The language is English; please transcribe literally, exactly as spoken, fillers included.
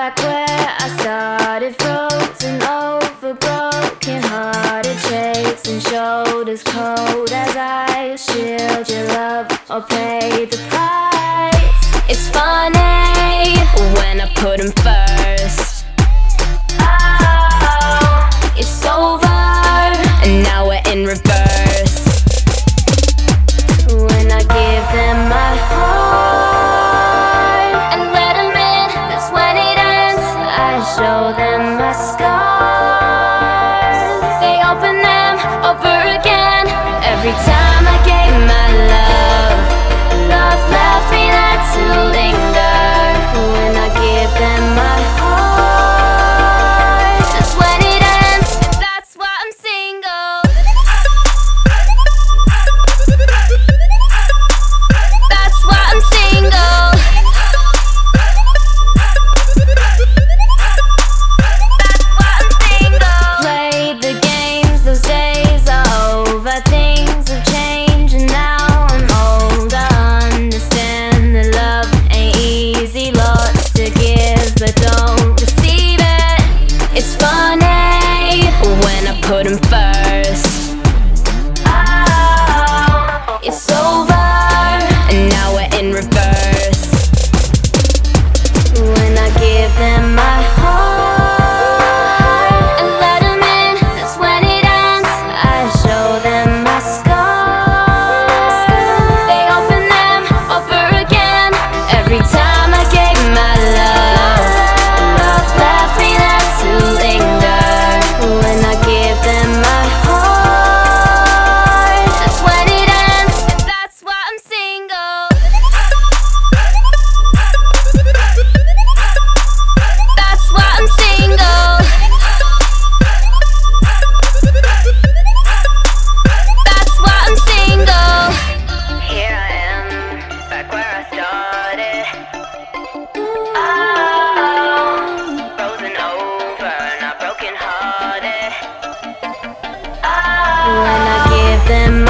back where I started, frozen over, broken hearted, shakes and shoulders cold as I shield your love or pay the price. It's funny when I put him first. Oh, it's over and now we're in reverse. When I give them my heart and let them in, that's when it ends. I show them my scars, they open them over again. Every time I gave my love, love left me there to linger. When I give them my heart, that's when it ends, and that's why I'm single. That's why I'm single. That's why I'm single. Played the games, those days are over. Things have changed and now I'm old. I understand that love ain't easy, lots to give but don't receive it. It's funny when I put him first. Oh, it's over and now we're in reverse. When I give them my heart and let them in, that's when it ends. I show them my scars, they open them over again. Every time I gave my love, love left me there to linger. When I give them my heart, that's when it ends, and that's why I'm single. That's why I'm single. That's why I'm single. Here I am, back where I started. Oh, frozen over, not broken hearted. Oh, when I give them